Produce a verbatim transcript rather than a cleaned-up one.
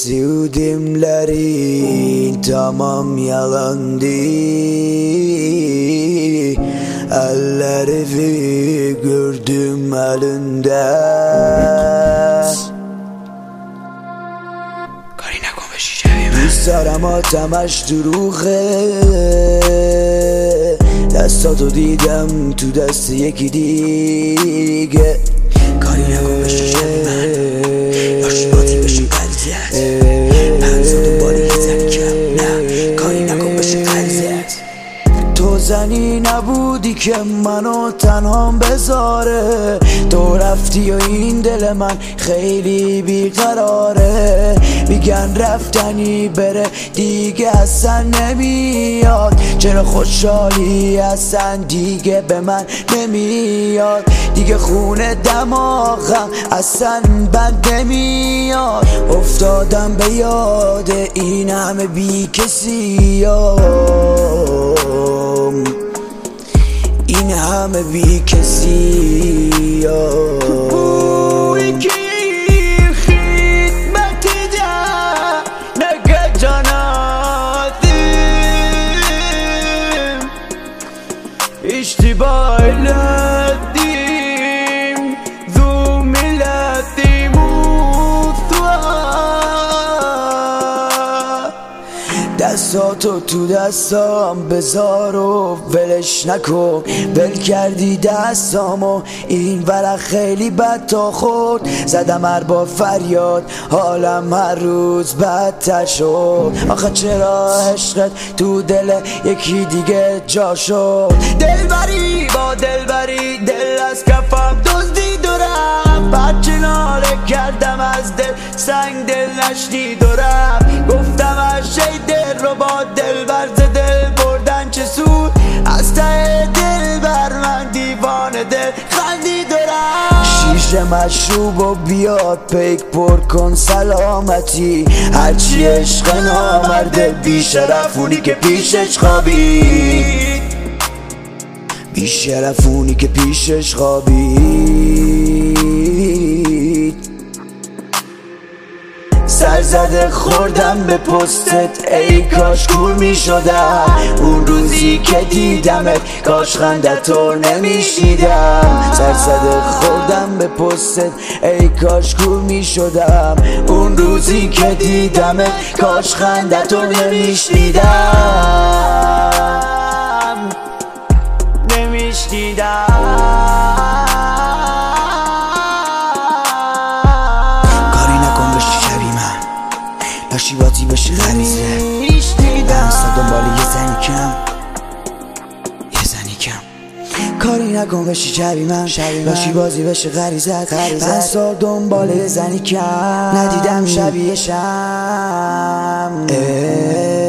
Sevdimlerin tamam yalandı, elleri gördüm elinde. کاری نکن بشی شبیه من. دوست دارم آتمش دروغه، دستاتو دیدم تو دست یکی دیگه. کاری نکن بشی شبیه من، باشی باتی بشی قلزت، من زدم بالی یه زنی کم. نه کاری نکن بشی قلزت. تو زنی نبودی که منو تنها بذاره، تو رفتی و این دل من خیلی بیقراره. میگن رفتنی بره دیگه اصلا نمیاد، چرا خوشحالی اصلا دیگه به من نمیاد. دیگه خونه دماغم اصلا بند نمیاد، افتادم به یاد این همه بی کسی، این همه بی کسی. بوی که خدمت ده نگه جاناتیم، اشتباه لدیم ذو ملتیم دستاتو تو دستام بذار و ولش نکن، ول کردی دستامو این ورق خیلی بد تا خورد. زدم هر با فریاد حالم هر روز بدتر شد، آخه چرا عشقت تو دل یکی دیگه جا شد. دلبری با دلبری دل از کفم دزدی دورم، بچه ناله کردم از دل سنگ دل نشنید و رفت. گفتم از شی دل رو با دل برز دل بردن چه سود، از ته دل بر من دیوانه دل خندید و رفت. شیشه مشروب و بیاد پیک پر کن سلامتی، هرچی عشق نامرده بیشرفونی که پیشش خوابید، بیشرفونی که پیشش خوابید. سر زده خوردم به پستت ای کاش کور می شدم، اون روزی که دیدمت کاش خندتو نمیشیدم. سر زده خوردم به پستت ای کاش کور می شدم، اون روزی که دیدمت کاش خندتو نمیشیدم نمیشنیدم. لاشی بازی بشه غریزه، من اصلا دنبال یه زنی کم، یه زنی کم. کاری نکن بشی شبی من، لاشی بازی بشه غریزت، من سال دنبال یه زنی کم، ندیدم شبیه شم.